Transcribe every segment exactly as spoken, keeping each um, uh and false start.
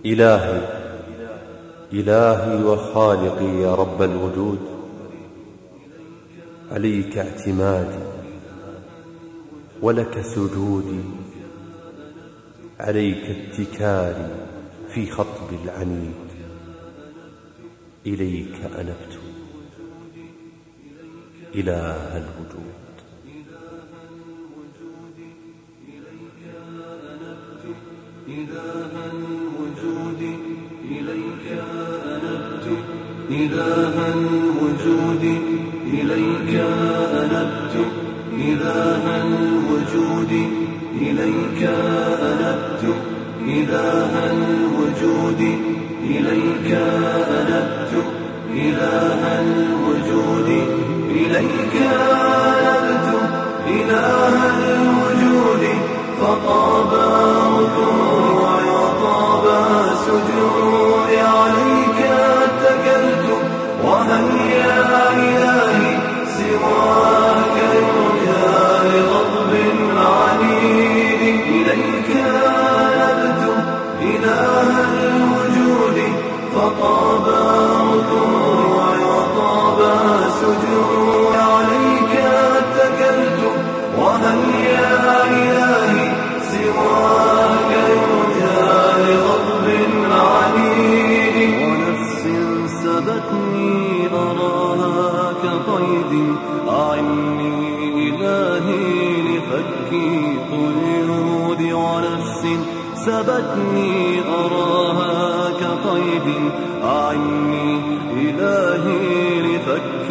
إلهي إلهي وخالقي يا رب الوجود، عليك اعتمادي ولك سجودي، عليك اتكالي في خطب العنيد، إليك أنبت إله الوجود. إله الوجود إليك أنبت، إله الوجود إليك أنبت، إله الوجود إليك أنبت، إله الوجود إليك أنبت، إله الوجود إليك أنبت، إله الوجود فطاب ركوعي وطاب سجودي، عليك اتكلت وهل يا إلهي سواك يرجى لغضب عنيد، إليك نبت إله الوجود فطاب ركوعي وطاب سجودي، عليك اتكلت وهل يا إلهي سواك يرجى لغضب عنيد، ونفس سبتني أراها كقيد، أعني إلهي لفك قيودي، ونفس سبتني أراها كقيد، أعني إلهي لفك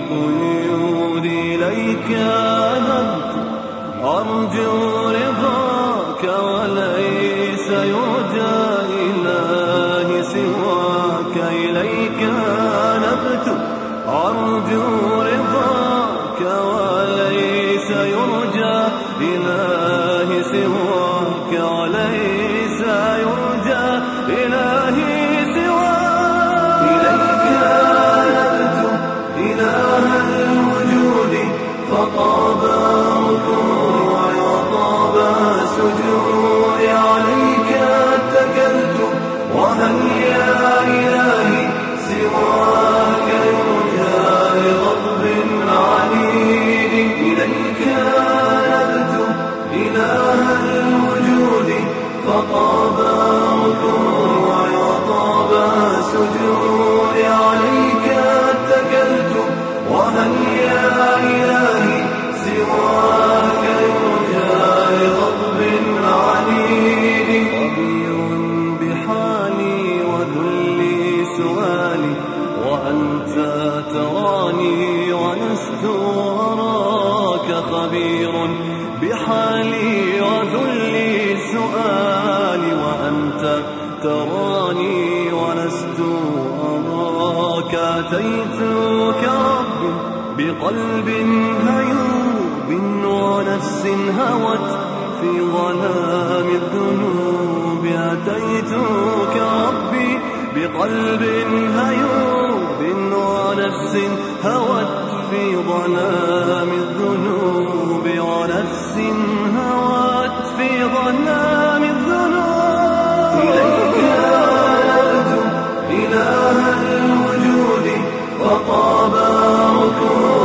قيودي، إليك نبت أرجو رضاك وليس يرجى إلهي سواك، إليك نبت أرجو رضاك وليس يرجى إلهي سواك، وليس يرجى إلهي سواك، إليك نبت إله الوجود فطاب ركوعي وطاب سجودي، عليك اتكلت وهل يا إلهي سواك يرجى لغضب عنيد، إليك نبت إله الوجود فطاب ركوعي وطاب سجودي، عليك اتكلت وهل يا إلهي سواك يرجى لغضب عنيد، خبير بحالي وذلي سؤالي، وأنت تراني ولست أراك، خبير بحالي وذلي سؤالي، وأنت تراني ولست أراك، أتيتك ربي بقلب هيوب ونفس هوت في ظلام الذنوب، أتيتك ربي بقلب هيوب ونفس هوت في ظلام الذنوب، ونفس هوت في ظلام الذنوب، إليك نبت إله الوجود فطاب ركوعي